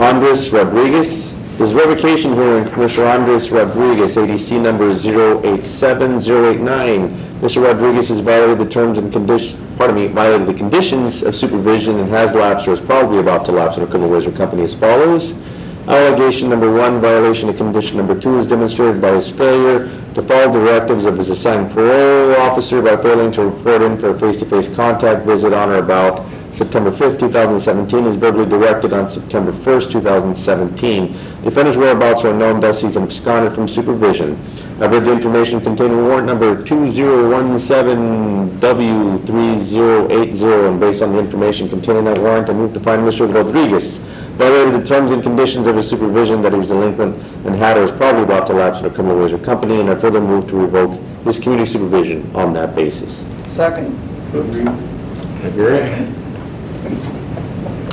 Andres Rodriguez. This revocation hearing, Commissioner Andres Rodriguez, ADC number 087089. Mr. Rodriguez has violated the terms and conditions, violated the conditions of supervision and has lapsed or is probably about to lapse in a criminal ways or company as follows. Allegation number 1, violation of condition number 2 is demonstrated by his failure to follow directives of his assigned parole officer by failing to report in for a face-to-face contact visit on or about September 5th, 2017, is verbally directed on September 1st, 2017. The offender's whereabouts are unknown, thus he's absconded from supervision. I've read the information contained in warrant number 2017W3080, and based on the information contained in that warrant, I move to find Mr. Rodriguez violated the terms and conditions of his supervision, that he was delinquent and had or is probably about to lapse in a criminal ways or company, and I further move to revoke his community supervision on that basis. Second. Second.